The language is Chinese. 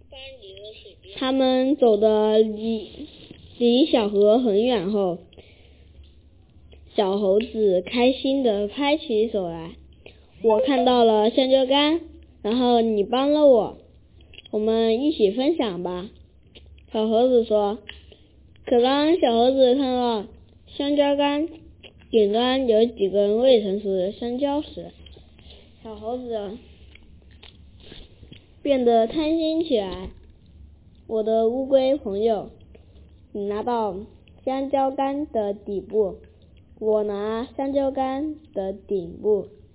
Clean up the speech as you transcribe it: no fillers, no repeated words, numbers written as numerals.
他们走得离小河很远后，小猴子开心地拍起手来。我看到了香蕉干，然后你帮了我，我们一起分享吧。小猴子说。可当小猴子看到香蕉干顶端有几根未成熟的香蕉时，小猴子变得贪心起来。我的乌龟朋友，你拿到香蕉干的底部，我拿香蕉干的顶部。